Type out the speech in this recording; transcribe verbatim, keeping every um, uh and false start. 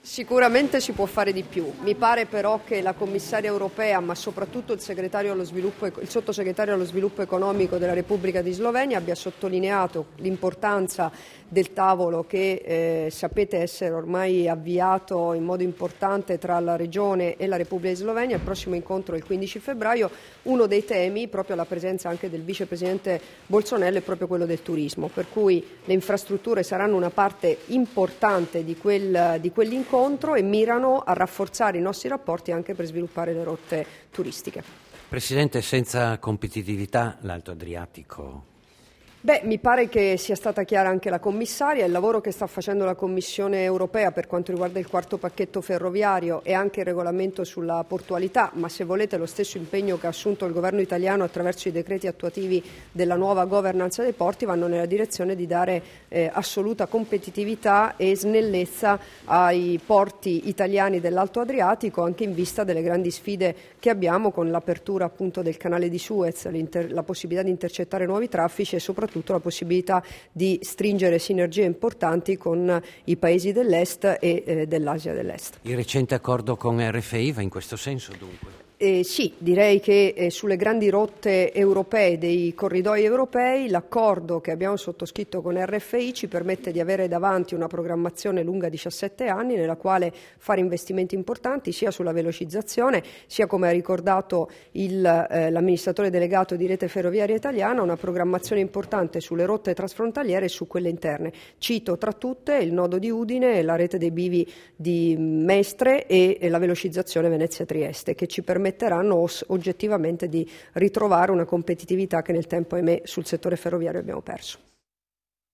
Sicuramente si può fare di più. Mi pare però che la commissaria europea, ma soprattutto il, segretario allo sviluppo, il sottosegretario allo sviluppo economico della Repubblica di Slovenia abbia sottolineato l'importanza del tavolo che eh, sapete essere ormai avviato in modo importante tra la Regione e la Repubblica di Slovenia. Il prossimo incontro è il quindici febbraio. Uno dei temi, proprio alla presenza anche del vicepresidente Bolsonaro, è proprio quello del turismo, per cui le infrastrutture saranno una parte importante di, quel, di quell'incontro e mirano a rafforzare i nostri rapporti anche per sviluppare le rotte turistiche. Presidente, senza competitività l'Alto Adriatico? Beh, mi pare che sia stata chiara anche la commissaria. Il lavoro che sta facendo la Commissione europea per quanto riguarda il quarto pacchetto ferroviario e anche il regolamento sulla portualità, ma se volete lo stesso impegno che ha assunto il governo italiano attraverso i decreti attuativi della nuova governance dei porti, vanno nella direzione di dare eh, assoluta competitività e snellezza ai porti italiani dell'Alto Adriatico, anche in vista delle grandi sfide che abbiamo con l'apertura appunto del canale di Suez, la possibilità di intercettare nuovi traffici e soprattutto la possibilità di stringere sinergie importanti con i paesi dell'Est e eh, dell'Asia dell'Est. Il recente accordo con R F I va in questo senso dunque? Eh, sì, direi che eh, sulle grandi rotte europee, dei corridoi europei, l'accordo che abbiamo sottoscritto con R F I ci permette di avere davanti una programmazione lunga diciassette anni nella quale fare investimenti importanti sia sulla velocizzazione, sia come ha ricordato il, eh, l'amministratore delegato di Rete Ferroviaria Italiana, una programmazione importante sulle rotte trasfrontaliere e su quelle interne. Cito tra tutte il nodo di Udine, la rete dei bivi di Mestre e, e la velocizzazione Venezia-Trieste, che ci permette permetteranno oggettivamente di ritrovare una competitività che nel tempo, ahimè, sul settore ferroviario abbiamo perso.